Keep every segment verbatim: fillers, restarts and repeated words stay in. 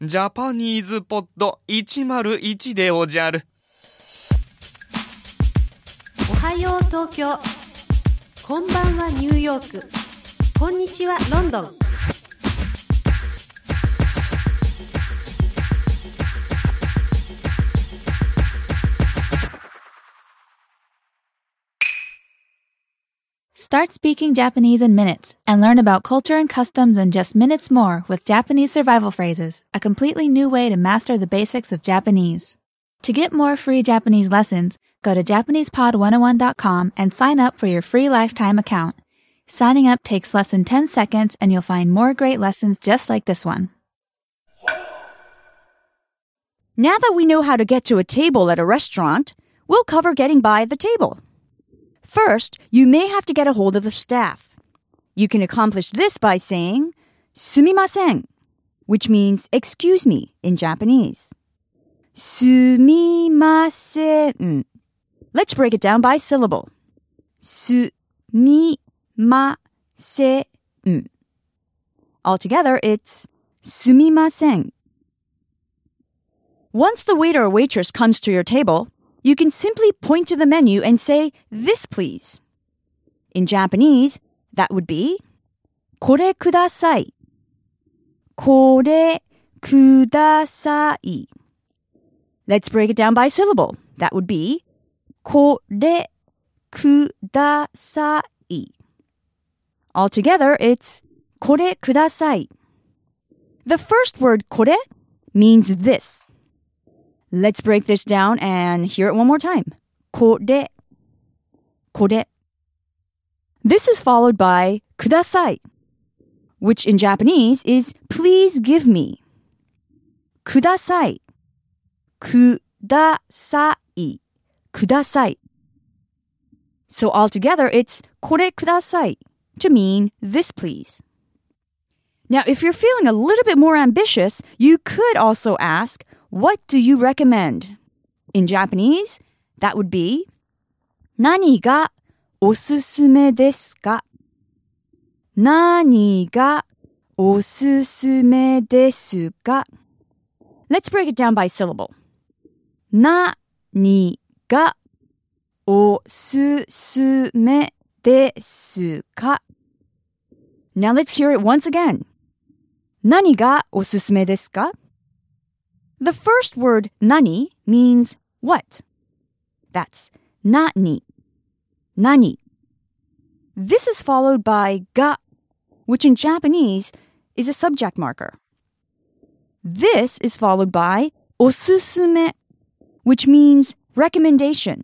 ジャパニーズポッドいちまるいちでおじゃる。 おはよう東京、こんばんはニューヨーク、こんにちはロンドン。 Start speaking Japanese in minutes and learn about culture and customs in just minutes more with Japanese survival phrases, a completely new way to master the basics of Japanese. To get more free Japanese lessons, go to Japanese Pod one oh one dot com and sign up for your free lifetime account. Signing up takes less than ten seconds and you'll find more great lessons just like this one. Now that we know how to get to a table at a restaurant, we'll cover getting by the table. First, you may have to get a hold of the staff. You can accomplish this by saying sumimasen, which means excuse me in Japanese. Sumimasen. Let's break it down by syllable. Sumimasen. Altogether, it's sumimasen. Once the waiter or waitress comes to your table, you can simply point to the menu and say, "This, please." In Japanese, that would be, これください. これください. Let's break it down by syllable. That would be, これください. Altogether, it's, これください. The first word, これ, means this. Let's break this down and hear it one more time. これ、これ. This is followed by ください, which in Japanese is please give me. ください、ください、ください. So altogether it's これください to mean this please. Now if you're feeling a little bit more ambitious, you could also ask, what do you recommend? In Japanese, that would be 何がおすすめですか? 何がおすすめですか? Let's break it down by syllable. 何がおすすめですか? Now let's hear it once again. 何がおすすめですか? The first word, nani, means what. That's nani. Nani. This is followed by ga, which in Japanese is a subject marker. This is followed by osusume, which means recommendation.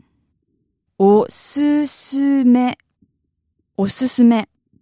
Osusume. Osusume.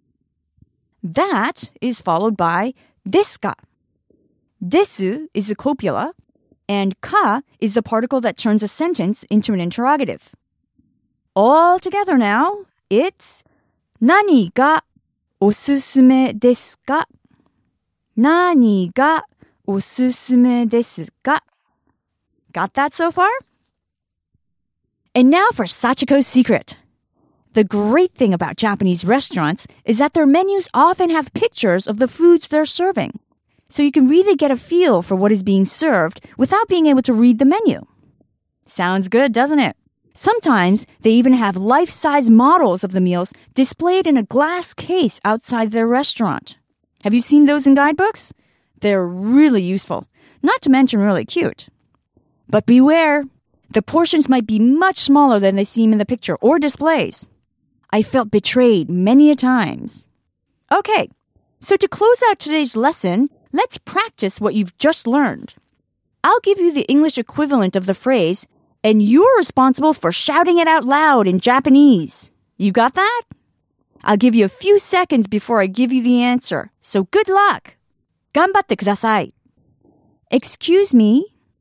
That is followed by desu ka. Desu is a copula, and ka is the particle that turns a sentence into an interrogative. All together now, it's 何がおすすめですか? 何がおすすめですか? Got that so far? And now for Sachiko's secret. The great thing about Japanese restaurants is that their menus often have pictures of the foods they're serving. So you can really get a feel for what is being served without being able to read the menu. Sounds good, doesn't it? Sometimes they even have life-size models of the meals displayed in a glass case outside their restaurant. Have you seen those in guidebooks? They're really useful, not to mention really cute. But beware, the portions might be much smaller than they seem in the picture or displays. I felt betrayed many a times. Okay, so to close out today's lesson, let's practice what you've just learned. I'll give you the English equivalent of the phrase, and you're responsible for shouting it out loud in Japanese. You got that? I'll give you a few seconds before I give you the answer, so good luck. 頑張ってください. Excuse me.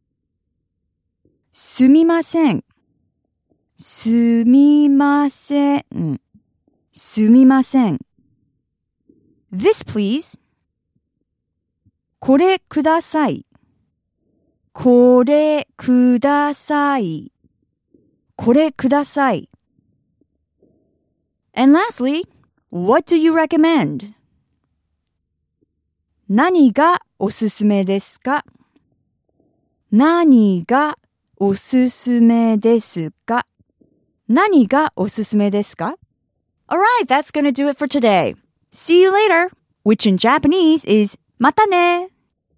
すみません. すみません. すみません. This please. これください。これください。これください。And lastly, what do you recommend? 何がおすすめですか? 何がおすすめですか? 何がおすすめですか? Alright, that's gonna do it for today. See you later, which in Japanese is またね.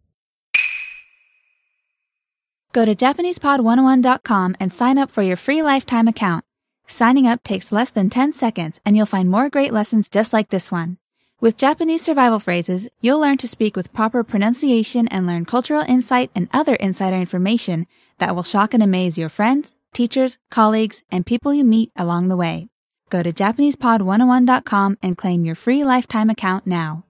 Go to Japanese Pod one oh one dot com and sign up for your free lifetime account. Signing up takes less than ten seconds and you'll find more great lessons just like this one. With Japanese survival phrases, you'll learn to speak with proper pronunciation and learn cultural insight and other insider information that will shock and amaze your friends, teachers, colleagues, and people you meet along the way. Go to Japanese Pod one oh one dot com and claim your free lifetime account now.